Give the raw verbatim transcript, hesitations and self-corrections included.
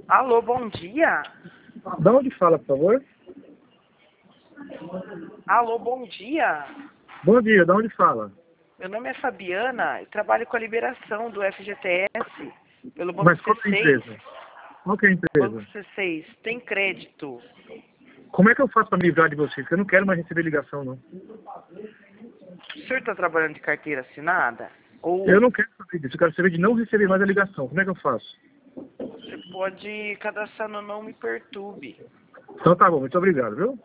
Alô, bom dia. Da onde fala, por favor? Alô, bom dia. Bom dia, da onde fala? Meu nome é Fabiana e trabalho com a liberação do F G T S pelo Banco Mas qual é a C seis. empresa? Qual que é a Banco empresa? C seis tem crédito. Como é que eu faço para me livrar de vocês? Porque eu não quero mais receber ligação, não. O senhor está trabalhando de carteira assinada? Ou Eu não quero saber disso, eu quero saber de não receber mais a ligação. Como é que eu faço? você pode cadastrar no Não Me Perturbe? Então tá bom, muito obrigado, viu?